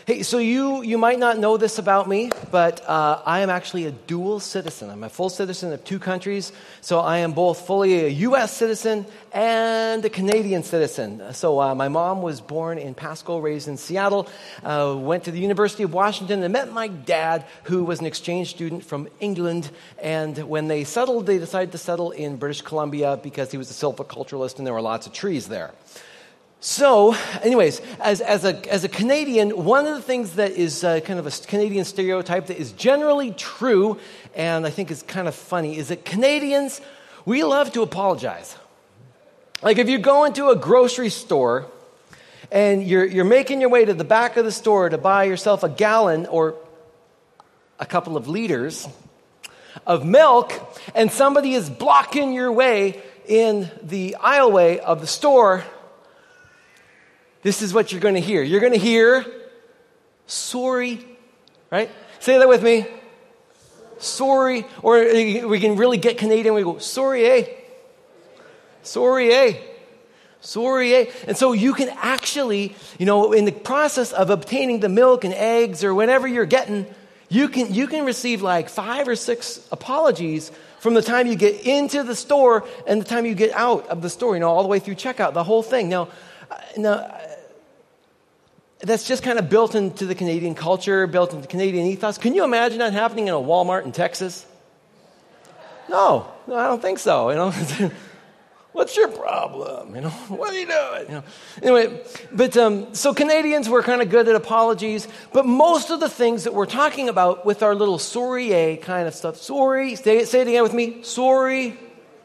Hey, so you might not know this about me, but I am actually a dual citizen. I'm a full citizen of 2 countries, so I am both fully a U.S. citizen and a Canadian citizen. So my mom was born in Pasco, raised in Seattle, went to the University of Washington, and met my dad, who was an exchange student from England. And when they settled, they decided to settle in British Columbia because he was a silviculturalist and there were lots of trees there. So, anyways, as a Canadian, one of the things that is kind of a Canadian stereotype that is generally true, and I think is kind of funny, is that Canadians, we love to apologize. Like if you go into a grocery store and you're making your way to the back of the store to buy yourself a gallon or a couple of liters of milk, and somebody is blocking your way in the aisleway of the store, this is what you're going to hear. You're going to hear, sorry, right? Say that with me. Sorry. Or we can really get Canadian. We go, sorry, eh? Sorry, eh? Sorry, eh? And so you can actually, in the process of obtaining the milk and eggs or whatever you're getting, you can receive like 5 or 6 apologies from the time you get into the store and the time you get out of the store, all the way through checkout, the whole thing. Now, that's just kind of built into the Canadian culture, built into Canadian ethos. Can you imagine that happening in a Walmart in Texas? No, I don't think so. What's your problem? What are you doing? Anyway, but so Canadians were kind of good at apologies, but most of the things that we're talking about with our little sorry kind of stuff, sorry, say it again with me, sorry,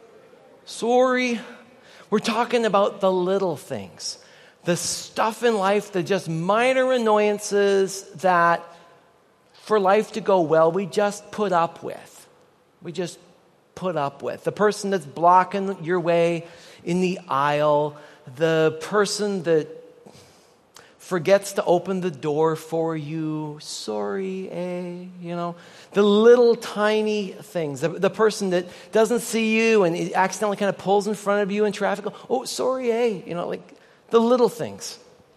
we're talking about the little things. The stuff in life, the just minor annoyances that for life to go well, we just put up with. The person that's blocking your way in the aisle, the person that forgets to open the door for you, sorry, the little tiny things, the person that doesn't see you and accidentally kind of pulls in front of you in traffic, oh, sorry, the little things.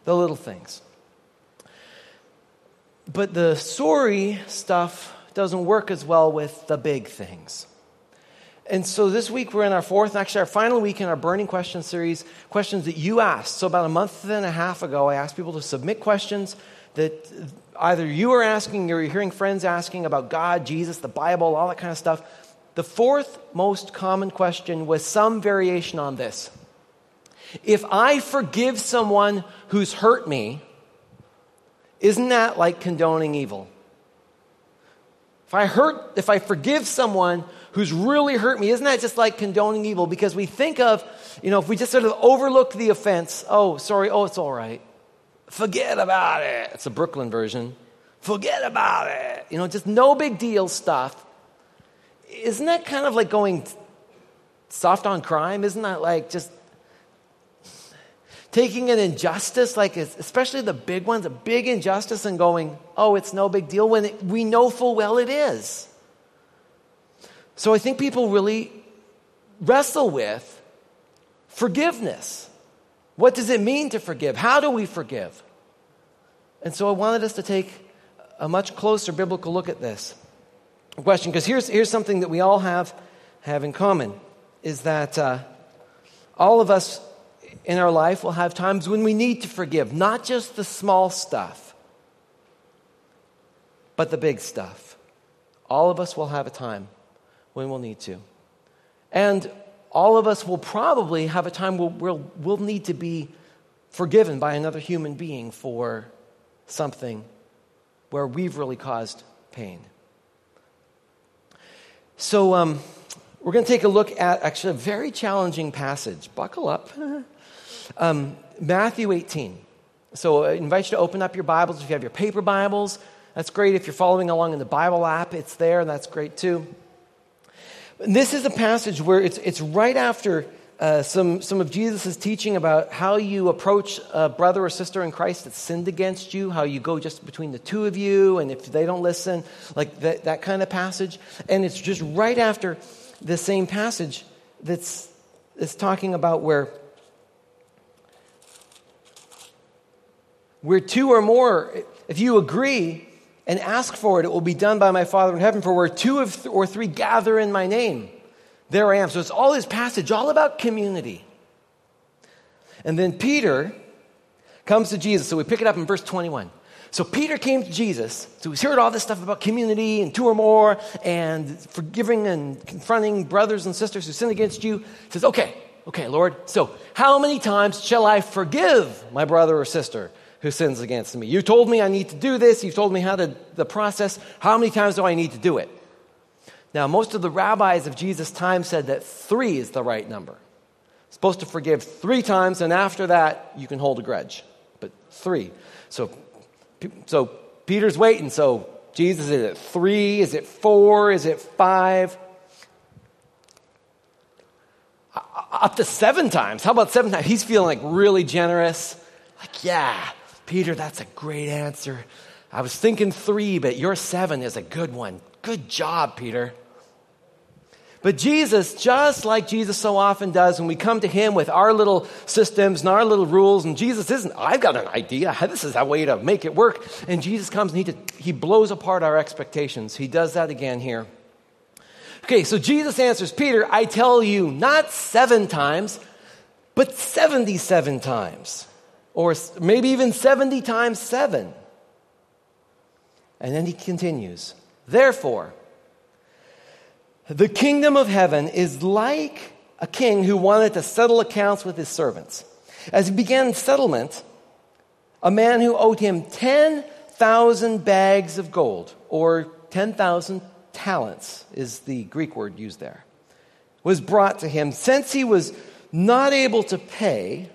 But the sorry stuff doesn't work as well with the big things. And so this week we're in our final week in our Burning Question series, questions that you asked. So about a month and a half ago, I asked people to submit questions that either you are asking or you're hearing friends asking about God, Jesus, the Bible, all that kind of stuff. The 4th most common question was some variation on this. If I forgive someone who's hurt me, isn't that like condoning evil? If I forgive someone who's really hurt me, isn't that just like condoning evil? Because we think of, if we just sort of overlook the offense, oh, sorry, oh, it's all right. Forget about it. It's a Brooklyn version. Forget about it. Just no big deal stuff. Isn't that kind of like going soft on crime? Isn't that like just taking an injustice, like especially the big ones, a big injustice, and going, oh, it's no big deal, when we know full well it is. So I think people really wrestle with forgiveness. What does it mean to forgive? How do we forgive? And so I wanted us to take a much closer biblical look at this question, because here's something that we all have in common, is that all of us in our life will have times when we need to forgive, not just the small stuff, but the big stuff. All of us will have a time when we'll need to. And all of us will probably have a time where we'll need to be forgiven by another human being for something where we've really caused pain. So we're going to take a look at actually a very challenging passage. Buckle up. Matthew 18. So I invite you to open up your Bibles. If you have your paper Bibles, that's great. If you're following along in the Bible app, it's there, and that's great too. This is a passage where it's right after some of Jesus' teaching about how you approach a brother or sister in Christ that's sinned against you, how you go just between the two of you, and if they don't listen, like that kind of passage. And it's just right after the same passage that's talking about where two or more, if you agree and ask for it, it will be done by my Father in heaven. For where two or three gather in my name, there I am. So it's all this passage, all about community. And then Peter comes to Jesus. So we pick it up in verse 21. So Peter came to Jesus. So he's heard all this stuff about community and two or more and forgiving and confronting brothers and sisters who sin against you. He says, okay, Lord. So how many times shall I forgive my brother or sister who sins against me? You told me I need to do this. You've told me how the process. How many times do I need to do it? Now, most of the rabbis of Jesus' time said that 3 is the right number. Supposed to forgive 3 times, and after that, you can hold a grudge. But 3. So Peter's waiting. So Jesus, is it 3? Is it 4? Is it 5? Up to 7 times. How about 7 times? He's feeling like really generous. Like, yeah, Peter, that's a great answer. I was thinking 3, but your 7 is a good one. Good job, Peter. But Jesus, just like Jesus so often does, when we come to him with our little systems and our little rules, and Jesus isn't, I've got an idea. This is a way to make it work. And Jesus comes and he blows apart our expectations. He does that again here. Okay, so Jesus answers, Peter, I tell you, not 7 times, but 77 times. Or maybe even 70 times 7. And then he continues, therefore, the kingdom of heaven is like a king who wanted to settle accounts with his servants. As he began settlement, a man who owed him 10,000 bags of gold, or 10,000 talents is the Greek word used there, was brought to him. Since he was not able to pay,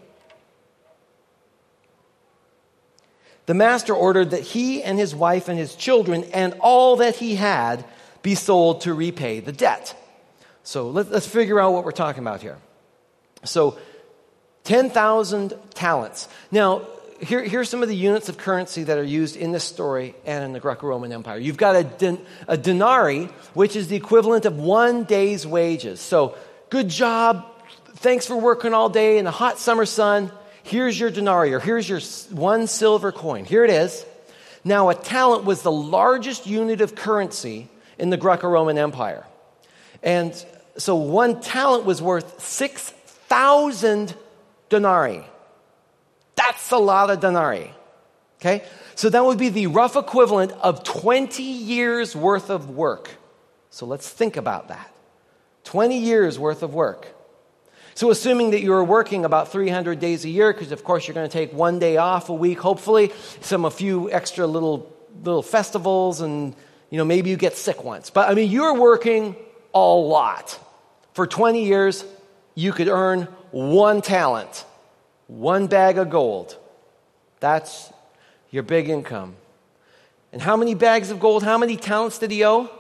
the master ordered that he and his wife and his children and all that he had be sold to repay the debt. So let's figure out what we're talking about here. So 10,000 talents. Now, here's some of the units of currency that are used in this story and in the Greco-Roman Empire. You've got a denarii, which is the equivalent of 1 day's wages. So good job. Thanks for working all day in the hot summer sun. Here's your denarii, or here's your 1 silver coin. Here it is. Now, a talent was the largest unit of currency in the Greco-Roman Empire. And so 1 talent was worth 6,000 denarii. That's a lot of denarii. Okay? So that would be the rough equivalent of 20 years worth of work. So let's think about that. 20 years worth of work. So assuming that you're working about 300 days a year, because of course you're going to take 1 day off a week, hopefully, a few extra little festivals, and maybe you get sick once. But you're working a lot. For 20 years, you could earn 1 talent, 1 bag of gold. That's your big income. And how many bags of gold, how many talents did he owe?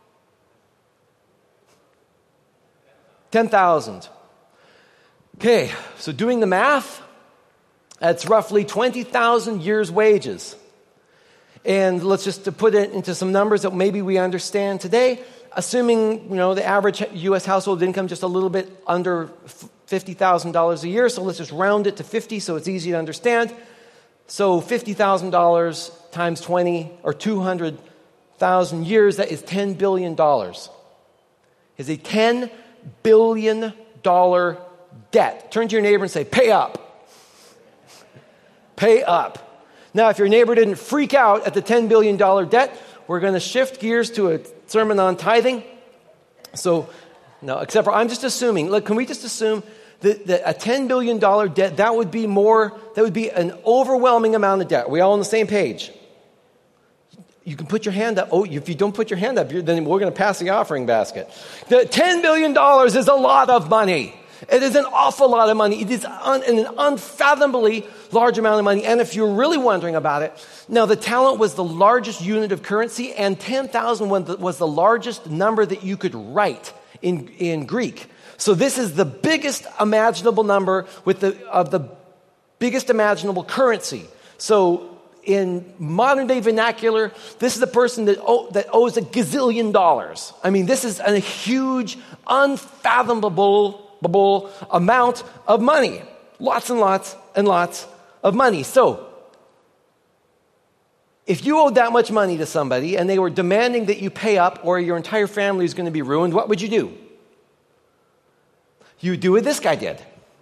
10,000. Okay, so doing the math, that's roughly 20,000 years' wages. And let's just to put it into some numbers that maybe we understand today, assuming, the average U.S. household income just a little bit under $50,000 a year, so let's just round it to 50 so it's easy to understand. So $50,000 times 20, or 200,000 years, that is $10 billion. Is a $10 billion debt. Turn to your neighbor and say, pay up. Pay up. Now, if your neighbor didn't freak out at the $10 billion debt, we're going to shift gears to a sermon on tithing. So, no, except for I'm just assuming, look, can we just assume that a $10 billion debt, that would be an overwhelming amount of debt. Are we all on the same page? You can put your hand up. Oh, if you don't put your hand up, then we're going to pass the offering basket. The $10 billion is a lot of money. It is an awful lot of money. It is an unfathomably large amount of money. And if you're really wondering about it, now the talent was the largest unit of currency, and 10,000 was the largest number that you could write in Greek. So this is the biggest imaginable number of the biggest imaginable currency. So in modern day vernacular, this is a person that owes $1 gazillion. This is a huge, unfathomable amount of money. Lots and lots and lots of money. So, If you owed that much money to somebody and they were demanding that you pay up or your entire family is going to be ruined, what would you do? You would do what this guy did.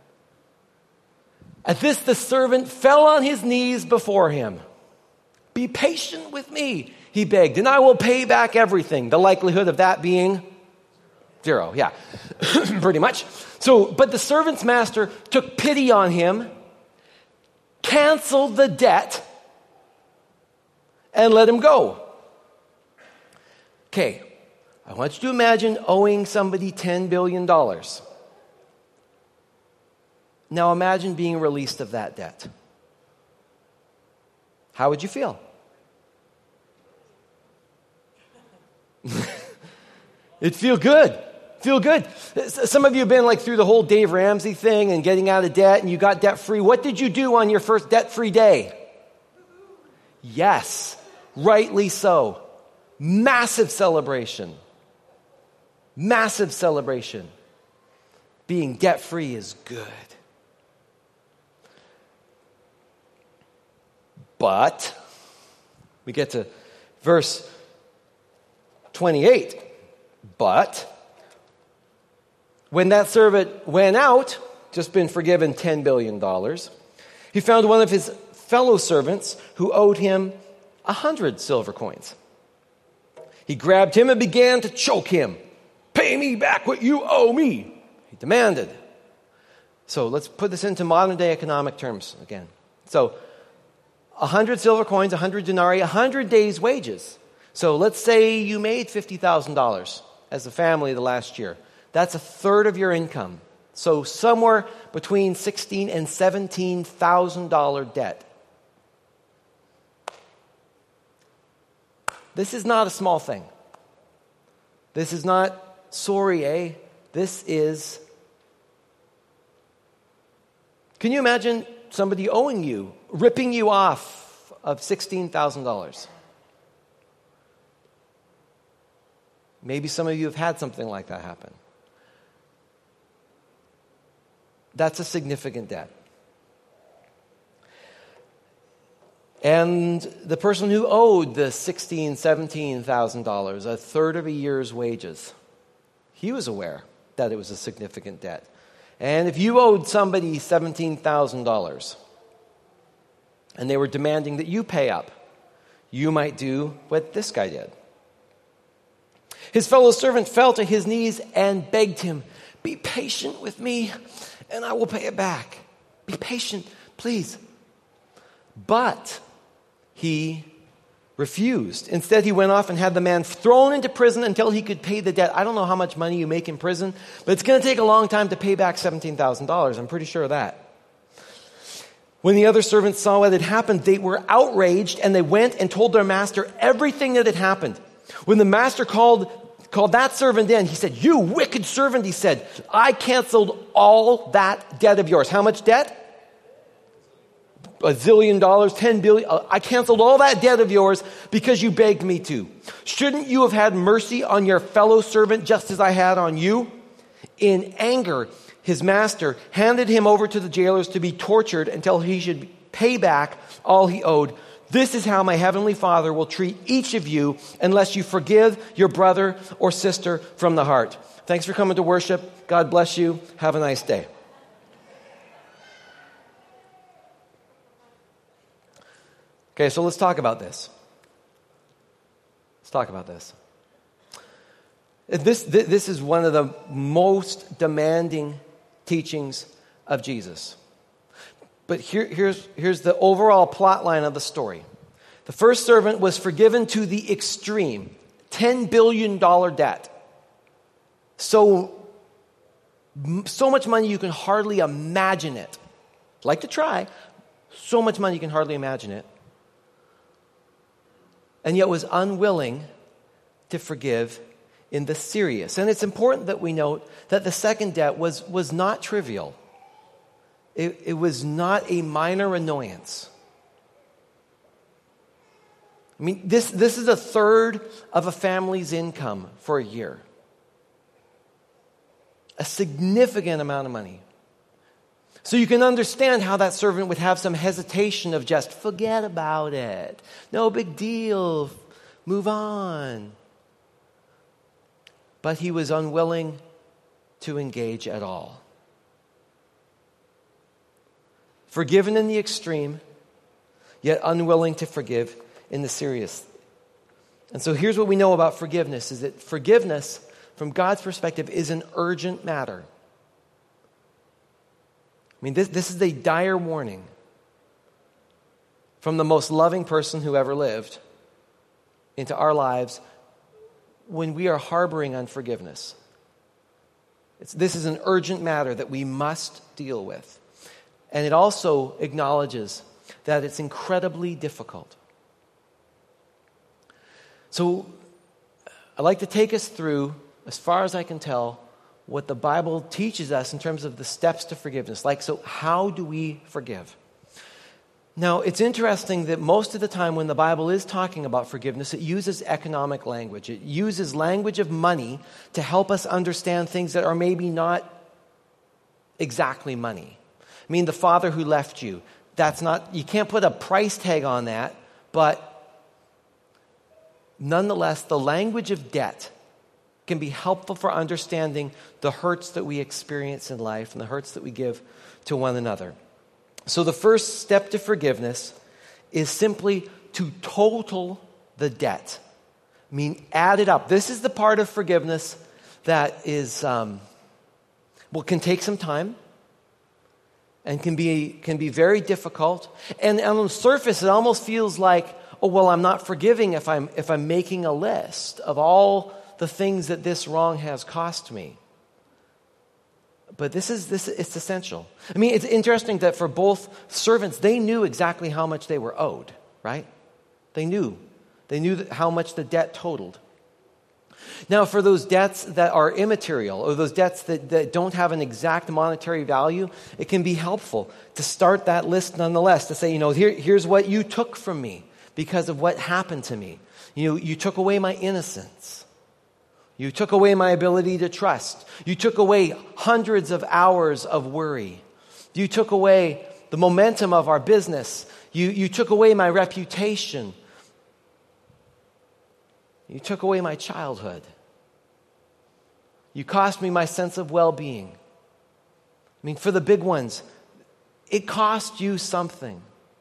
At this, the servant fell on his knees before him. Be patient with me, he begged, and I will pay back everything. The likelihood of that being 0, yeah, pretty much. But the servant's master took pity on him, canceled the debt, and let him go. Okay, I want you to imagine owing somebody $10 billion. Now imagine being released of that debt. How would you feel? It'd feel good. Feel good. Some of you have been like through the whole Dave Ramsey thing and getting out of debt and you got debt free. What did you do on your first debt-free day? Yes, rightly so. Massive celebration. Massive celebration. Being debt-free is good. But we get to verse 28. But when that servant went out, just been forgiven $10 billion, he found one of his fellow servants who owed him 100 silver coins. He grabbed him and began to choke him. Pay me back what you owe me, he demanded. So let's put this into modern day economic terms again. So 100 silver coins, 100 denarii, 100 days' wages. So let's say you made $50,000 as a family the last year. That's a third of your income. So somewhere between $16,000 and $17,000 debt. This is not a small thing. This is not sorry, eh? This is... Can you imagine somebody owing you, ripping you off of $16,000? Maybe some of you have had something like that happen. That's a significant debt. And the person who owed the $16,000, $17,000, a third of a year's wages, he was aware that it was a significant debt. And if you owed somebody $17,000 and they were demanding that you pay up, you might do what this guy did. His fellow servant fell to his knees and begged him, be patient with me and I will pay it back. Be patient, please. But he refused. Instead, he went off and had the man thrown into prison until he could pay the debt. I don't know how much money you make in prison, but it's going to take a long time to pay back $17,000. I'm pretty sure of that. When the other servants saw what had happened, they were outraged and they went and told their master everything that had happened. When the master called that servant in, he said, you wicked servant, he said, I canceled all that debt of yours. How much debt? $1 zillion, $10 billion. I canceled all that debt of yours because you begged me to. Shouldn't you have had mercy on your fellow servant just as I had on you? In anger, his master handed him over to the jailers to be tortured until he should pay back all he owed. This is how my heavenly Father will treat each of you unless you forgive your brother or sister from the heart. Thanks for coming to worship. God bless you. Have a nice day. Okay, so let's talk about this. Let's talk about this. This is one of the most demanding teachings of Jesus. But here's the overall plot line of the story. The first servant was forgiven to the extreme, $10 billion debt. So much money you can hardly imagine it. I'd like to try. So much money you can hardly imagine it. And yet was unwilling to forgive in the serious. And it's important that we note that the second debt was not trivial. It was not a minor annoyance. I mean, this is a third of a family's income for a year. A significant amount of money. So you can understand how that servant would have some hesitation of just, forget about it. No big deal. Move on. But he was unwilling to engage at all. Forgiven in the extreme, yet unwilling to forgive in the serious. And so here's what we know about forgiveness, is that forgiveness, from God's perspective, is an urgent matter. I mean, this is a dire warning from the most loving person who ever lived into our lives when we are harboring unforgiveness. This is an urgent matter that we must deal with. And it also acknowledges that it's incredibly difficult. So I'd like to take us through, as far as I can tell, what the Bible teaches us in terms of the steps to forgiveness. So how do we forgive? Now, it's interesting that most of the time when the Bible is talking about forgiveness, it uses economic language. It uses language of money to help us understand things that are maybe not exactly money. I mean, the father who left you, you can't put a price tag on that, but nonetheless, the language of debt can be helpful for understanding the hurts that we experience in life and the hurts that we give to one another. So the first step to forgiveness is simply to total the debt. I mean, add it up. This is the part of forgiveness that is, can take some time and can be very difficult. And on the surface, it almost feels like, I'm not forgiving if I'm making a list of all the things that this wrong has cost me. But it's essential. I mean, it's interesting that for both servants, they knew exactly how much they were owed, right? They knew how much the debt totaled. Now, for those debts that are immaterial, or those debts that don't have an exact monetary value, it can be helpful to start that list nonetheless, to say, here's what you took from me because of what happened to me. You took away my innocence. You took away my ability to trust. You took away hundreds of hours of worry. You took away the momentum of our business. You took away my reputation. You took away my childhood. You cost me my sense of well-being. I mean, for the big ones, it cost you something.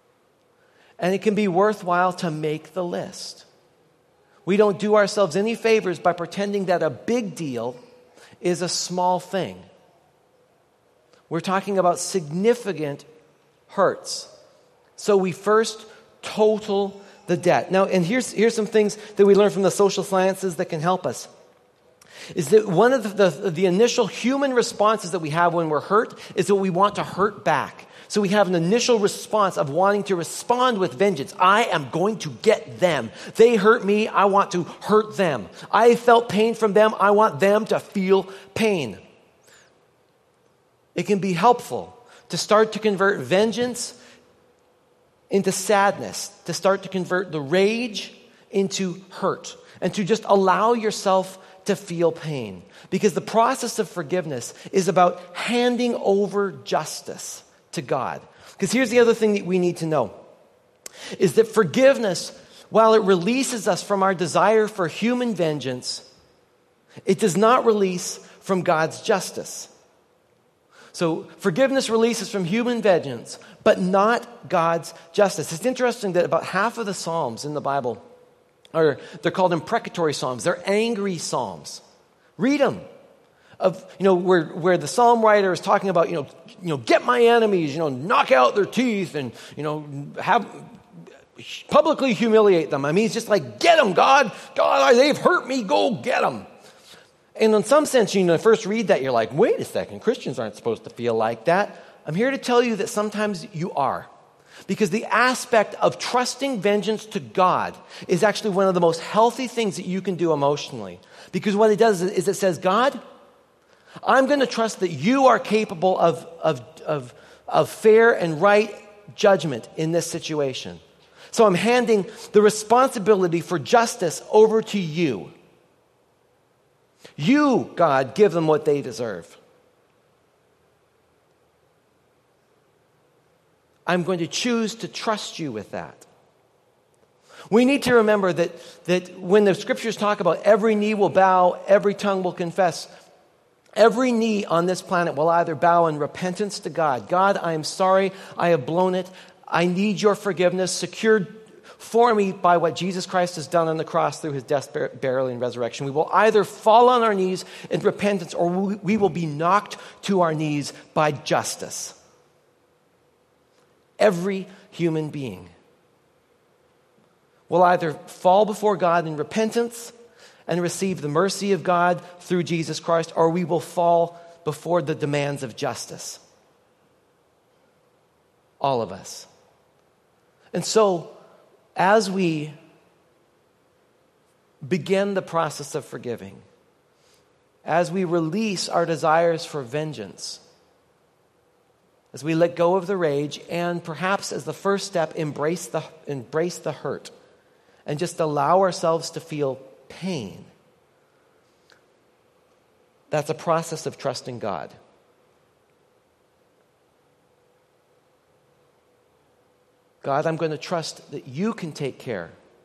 And it can be worthwhile to make the list. We don't do ourselves any favors by pretending that a big deal is a small thing. We're talking about significant hurts. So we first total the debt. Now, and here's some things that we learn from the social sciences that can help us. Is that one of the initial human responses that we have when we're hurt is that we want to hurt back. So we have an initial response of wanting to respond with vengeance. I am going to get them. They hurt me. I want to hurt them. I felt pain from them. I want them to feel pain. It can be helpful to start to convert vengeance into sadness, to start to convert the rage into hurt, and to just allow yourself to feel pain. Because the process of forgiveness is about handing over justice to God. Because here's the other thing that we need to know, is that forgiveness, while it releases us from our desire for human vengeance, it does not release from God's justice. So forgiveness releases from human vengeance, but not God's justice. It's interesting that about half of the Psalms in the Bible they're called imprecatory Psalms. They're angry Psalms. Read them. Where the Psalm writer is talking about, get my enemies, knock out their teeth and, have publicly humiliate them. I mean, it's just like, get them, God. God, they've hurt me. Go get them. And in some sense, first read that, you're like, wait a second, Christians aren't supposed to feel like that. I'm here to tell you that sometimes you are. Because the aspect of trusting vengeance to God is actually one of the most healthy things that you can do emotionally. Because what it does is it says, God, I'm going to trust that you are capable of fair and right judgment in this situation. So I'm handing the responsibility for justice over to you. You, God, give them what they deserve. I'm going to choose to trust you with that. We need to remember that when the scriptures talk about every knee will bow, every tongue will confess, every knee on this planet will either bow in repentance to God. God, I am sorry, I have blown it. I need your forgiveness, secured for me by what Jesus Christ has done on the cross through his death, burial, and resurrection. We will either fall on our knees in repentance, or we will be knocked to our knees by justice. Every human being will either fall before God in repentance and receive the mercy of God through Jesus Christ, or we will fall before the demands of justice. All of us. And so, as we begin the process of forgiving, as we release our desires for vengeance, as we let go of the rage, and perhaps as the first step, embrace the hurt, and just allow ourselves to feel pain, that's a process of trusting God. God, I'm going to trust that you can take care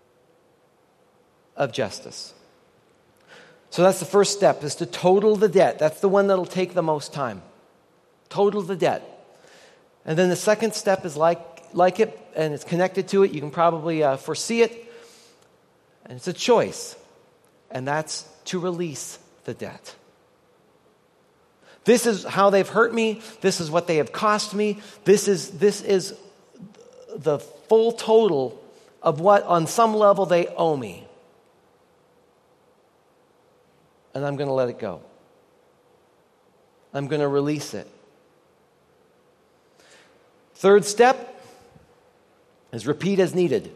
of justice. So that's the first step, is to total the debt. That's the one that'll take the most time. Total the debt. And then the second step is like it, and it's connected to it. You can probably foresee it. And it's a choice. And that's to release the debt. This is how they've hurt me. This is what they have cost me. This is the full total of what on some level they owe me. And I'm going to let it go. I'm going to release it. Third step is repeat as needed.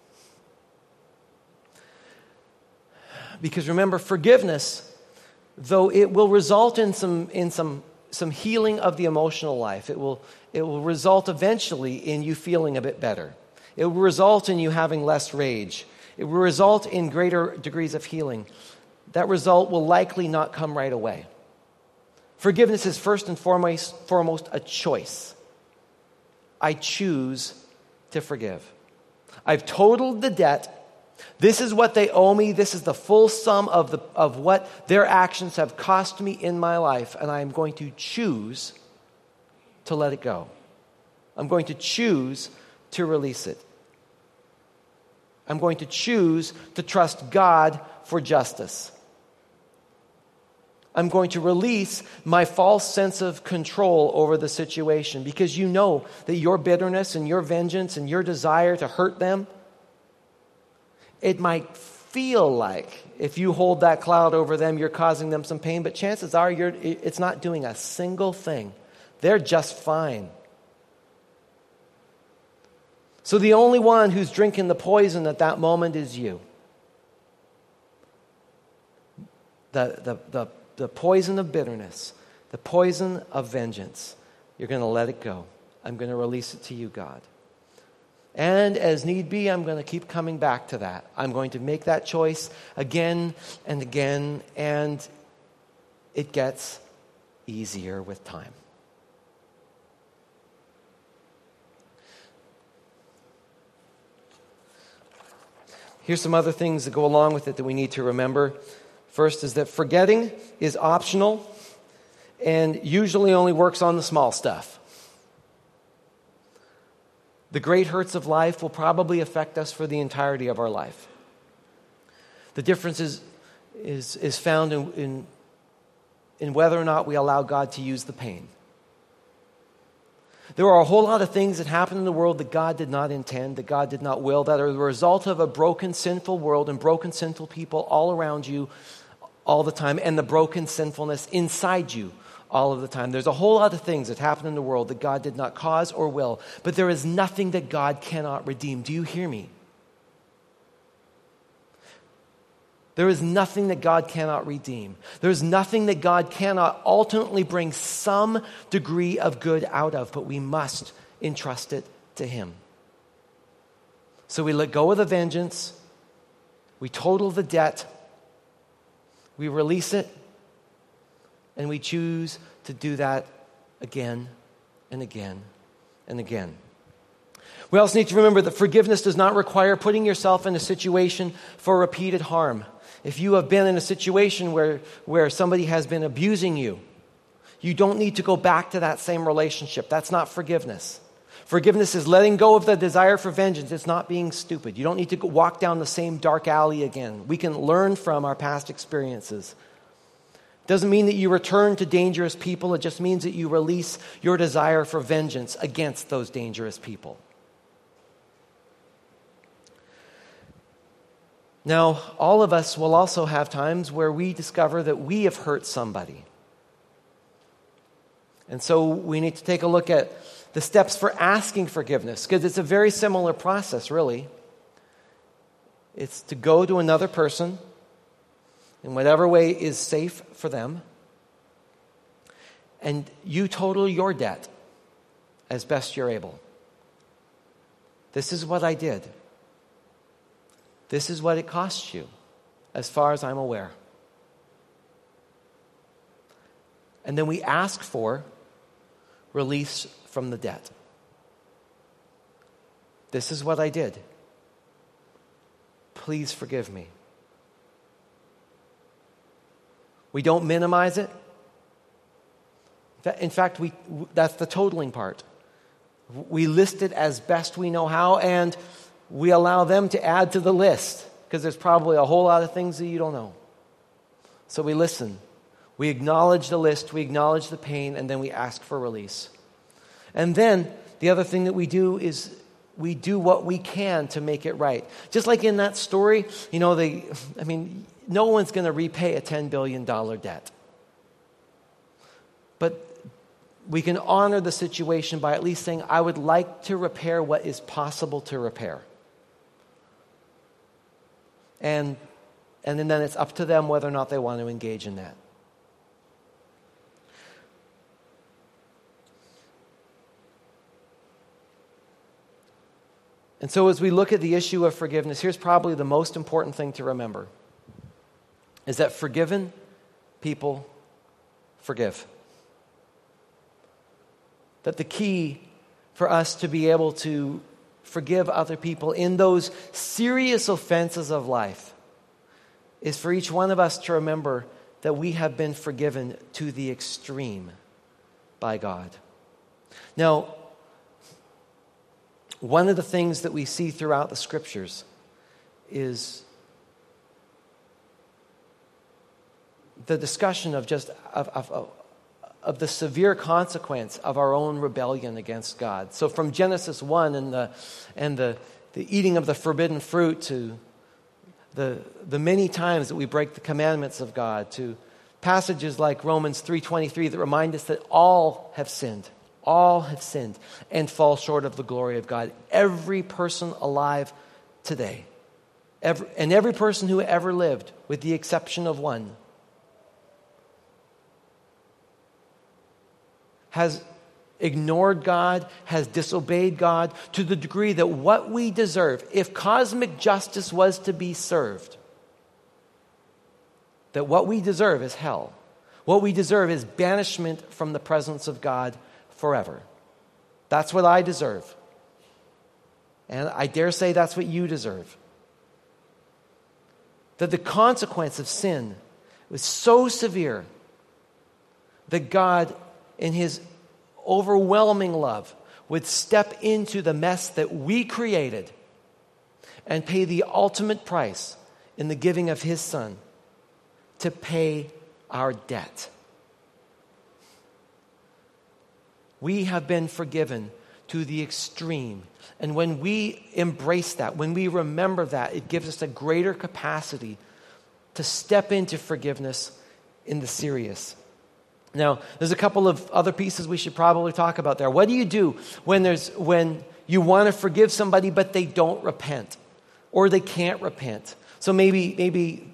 Because remember, forgiveness, though it will result in some healing of the emotional life, it will result eventually in you feeling a bit better. It will result in you having less rage. It will result in greater degrees of healing. That result will likely not come right away. Forgiveness is first and foremost a choice. I choose to forgive. I've totaled the debt. This is what they owe me. This is the full sum of what their actions have cost me in my life, and I am going to choose to let it go. I'm going to choose to release it. I'm going to choose to trust God for justice. I'm going to release my false sense of control over the situation, because you know that your bitterness and your vengeance and your desire to hurt them, it might feel like if you hold that cloud over them, you're causing them some pain, but chances are it's not doing a single thing. They're just fine. So the only one who's drinking the poison at that moment is you. The poison of bitterness, the poison of vengeance. You're going to let it go. I'm going to release it to you, God. And as need be, I'm going to keep coming back to that. I'm going to make that choice again and again, and it gets easier with time. Here's some other things that go along with it that we need to remember. First is that forgetting is optional and usually only works on the small stuff. The great hurts of life will probably affect us for the entirety of our life. The difference is found in whether or not we allow God to use the pain. There are a whole lot of things that happen in the world that God did not intend, that God did not will, that are the result of a broken, sinful world and broken, sinful people all around you all the time, and the broken sinfulness inside you all of the time. There's a whole lot of things that happen in the world that God did not cause or will, but there is nothing that God cannot redeem. Do you hear me? There is nothing that God cannot redeem. There's nothing that God cannot ultimately bring some degree of good out of, but we must entrust it to Him. So we let go of the vengeance, we total the debt, we release it, and we choose to do that again and again and again. We also need to remember that forgiveness does not require putting yourself in a situation for repeated harm. If you have been in a situation where somebody has been abusing you, you don't need to go back to that same relationship. That's not forgiveness. Forgiveness is letting go of the desire for vengeance. It's not being stupid. You don't need to walk down the same dark alley again. We can learn from our past experiences. It doesn't mean that you return to dangerous people. It just means that you release your desire for vengeance against those dangerous people. Now, all of us will also have times where we discover that we have hurt somebody. And so we need to take a look at the steps for asking forgiveness, because it's a very similar process, really. It's to go to another person in whatever way is safe for them, and you total your debt as best you're able. This is what I did. This is what it costs you, as far as I'm aware. And then we ask for release from the debt. This is what I did. Please forgive me. We don't minimize it. In fact, that's the totaling part. We list it as best we know how, and we allow them to add to the list, because there's probably a whole lot of things that you don't know. So we listen. We acknowledge the list, we acknowledge the pain, and then we ask for release. And then the other thing that we do is we do what we can to make it right. Just like in that story, no one's going to repay a $10 billion debt. But we can honor the situation by at least saying, I would like to repair what is possible to repair. And then it's up to them whether or not they want to engage in that. And so as we look at the issue of forgiveness, here's probably the most important thing to remember, is that forgiven people forgive. That the key for us to be able to forgive other people in those serious offenses of life is for each one of us to remember that we have been forgiven to the extreme by God. Now, one of the things that we see throughout the scriptures is the discussion of the severe consequence of our own rebellion against God. So from Genesis 1 and the eating of the forbidden fruit to the many times that we break the commandments of God, to passages like Romans 3:23 that remind us that all have sinned and fall short of the glory of God. Every person alive today, every person who ever lived, with the exception of one, has ignored God, has disobeyed God to the degree that what we deserve, if cosmic justice was to be served, that what we deserve is hell. What we deserve is banishment from the presence of God forever. That's what I deserve. And I dare say that's what you deserve. That the consequence of sin was so severe that God, in his overwhelming love, would step into the mess that we created and pay the ultimate price in the giving of his Son to pay our debt. We have been forgiven to the extreme. And when we embrace that, when we remember that, it gives us a greater capacity to step into forgiveness in the serious. Now, there's a couple of other pieces we should probably talk about there. What do you do when you want to forgive somebody but they don't repent, or they can't repent? So maybe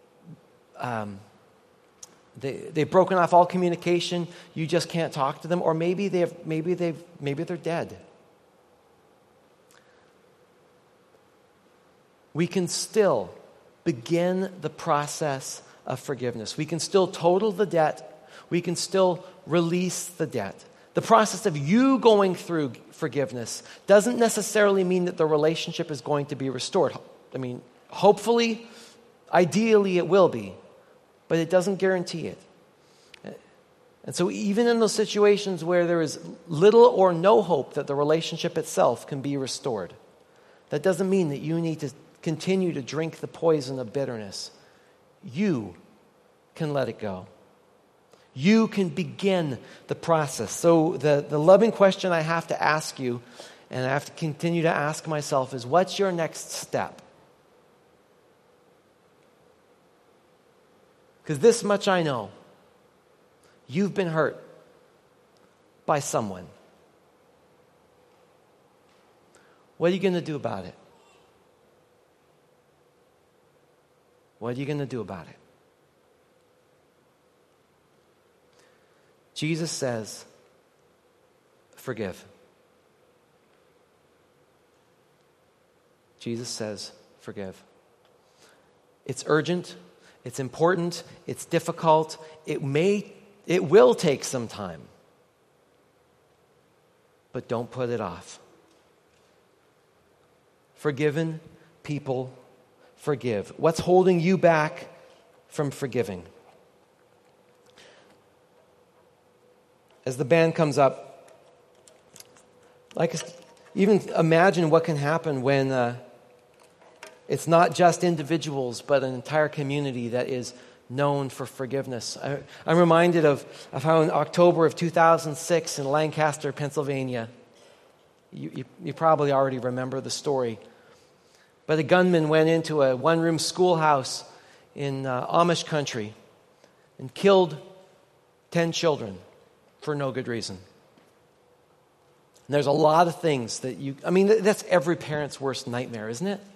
they've broken off all communication. You just can't talk to them, or maybe they're dead. We can still begin the process of forgiveness. We can still total the debt. We can still release the debt. The process of you going through forgiveness doesn't necessarily mean that the relationship is going to be restored. I mean, hopefully, ideally it will be, but it doesn't guarantee it. And so even in those situations where there is little or no hope that the relationship itself can be restored, that doesn't mean that you need to continue to drink the poison of bitterness. You can let it go. You can begin the process. So the loving question I have to ask you, and I have to continue to ask myself, is what's your next step? Because this much I know. You've been hurt by someone. What are you going to do about it? What are you going to do about it? Jesus says, forgive. Jesus says, forgive. It's urgent. It's important. It's difficult. It will take some time. But don't put it off. Forgiven people forgive. What's holding you back from forgiving? As the band comes up, even imagine what can happen when it's not just individuals, but an entire community that is known for forgiveness. I'm reminded of how in October of 2006 in Lancaster, Pennsylvania, you probably already remember the story, but a gunman went into a one-room schoolhouse in Amish country and killed 10 children for no good reason. And there's a lot of things that that's every parent's worst nightmare, isn't it?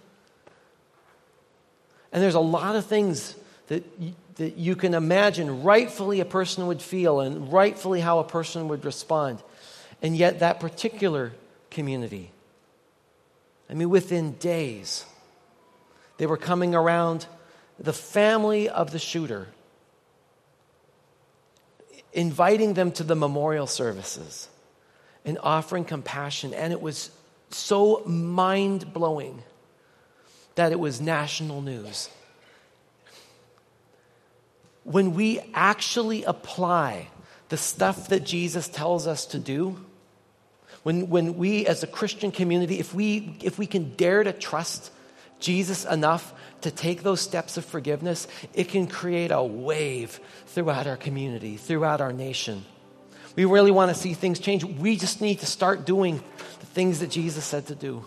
And there's a lot of things that you can imagine rightfully a person would feel and rightfully how a person would respond. And yet that particular community, within days, they were coming around the family of the shooter, inviting them to the memorial services and offering compassion. And it was so mind-blowing that it was national news. When we actually apply the stuff that Jesus tells us to do, when we as a Christian community, if we can dare to trust Jesus enough to take those steps of forgiveness, it can create a wave throughout our community, throughout our nation. We really want to see things change. We just need to start doing the things that Jesus said to do.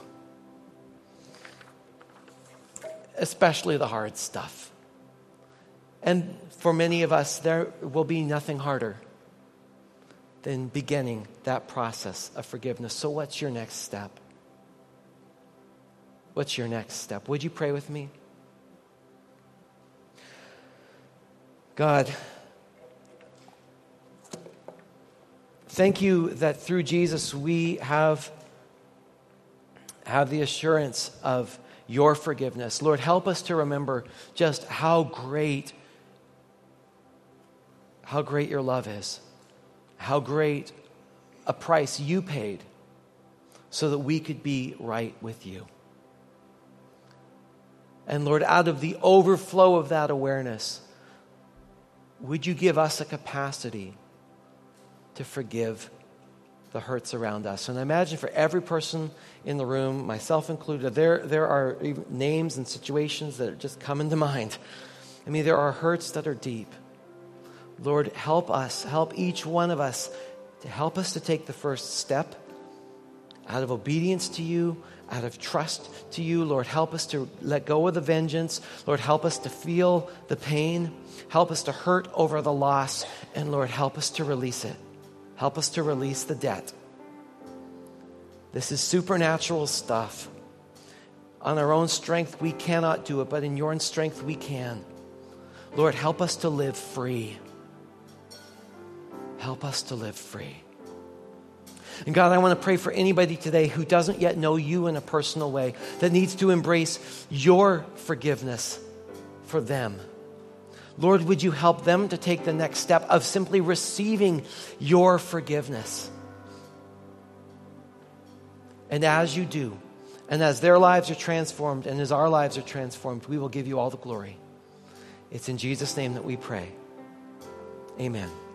Especially the hard stuff. And for many of us, there will be nothing harder than beginning that process of forgiveness. So what's your next step? What's your next step? Would you pray with me? God, thank you that through Jesus we have the assurance of your forgiveness. Lord, help us to remember just how great your love is, how great a price you paid so that we could be right with you. And Lord, out of the overflow of that awareness, would you give us a capacity to forgive the hurts around us? And I imagine for every person in the room, myself included, there are names and situations that are just coming to mind. There are hurts that are deep. Lord, help each one of us to take the first step out of obedience to you, out of trust to you. Lord, help us to let go of the vengeance. Lord, help us to feel the pain. Help us to hurt over the loss. And Lord, help us to release it. Help us to release the debt. This is supernatural stuff. On our own strength, we cannot do it, but in your strength, we can. Lord, help us to live free. Help us to live free. And God, I want to pray for anybody today who doesn't yet know you in a personal way, that needs to embrace your forgiveness for them. Lord, would you help them to take the next step of simply receiving your forgiveness? And as you do, and as their lives are transformed, and as our lives are transformed, we will give you all the glory. It's in Jesus' name that we pray. Amen.